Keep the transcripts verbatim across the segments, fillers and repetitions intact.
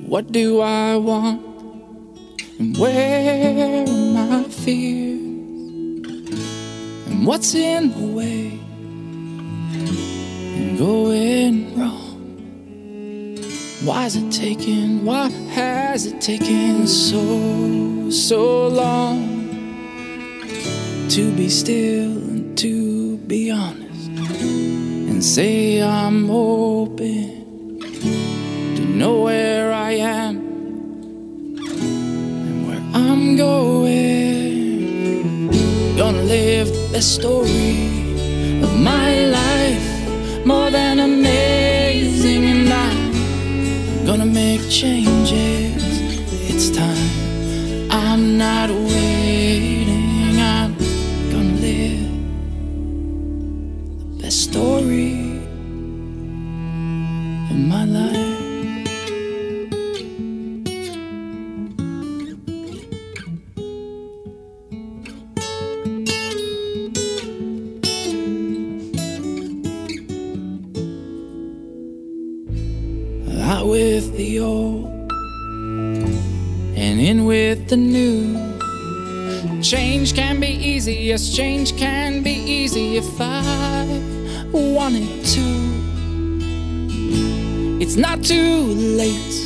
What do I want? And where are my fears? And what's in the way? And going wrong? Why is it taking, why has it taken so, so long to be still and to be honest and say I'm open to know where I am and where I'm going? Gonna live the best story of my life, more than amazing, and I'm gonna make changes. It's time. I'm not waiting. I'm gonna live the best story of my life. Out with the old and in with the new. Change can be easy, yes, change can be easy if I wanted to. It's not too late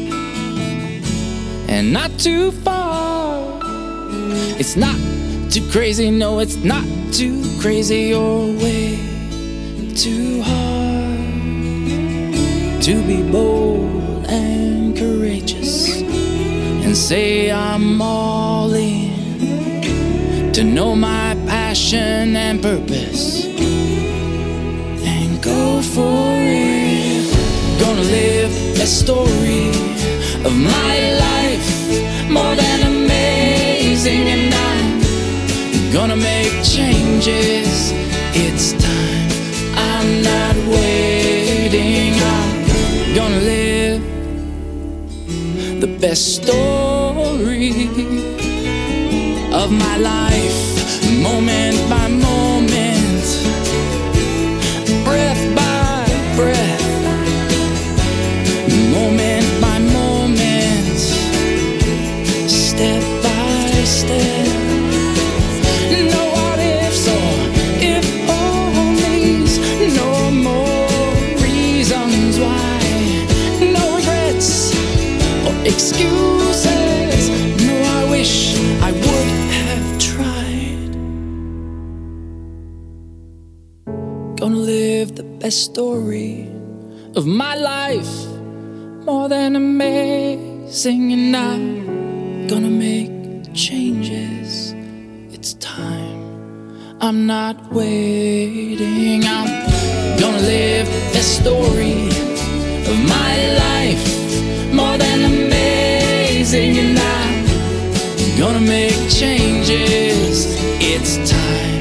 and not too far. It's not too crazy, no, it's not too crazy or way too hard to be bold and courageous and say I'm all in, to know my passion and purpose and go for it. Gonna live a story of my life, more than amazing, and I'm gonna make changes. It's time. I'm not waiting. I'm gonna live the best story of my life, moment by moment, breath by breath, moment by moment, step by step. No what ifs or if onlys, no more reasons why, no regrets or excuses. No, I wish I would have tried. Gonna live the best story of my life, more than amazing, and I'm gonna make changes. It's time. I'm not waiting. I'm gonna live the story of my life, more than amazing, and I'm gonna make changes. It's time.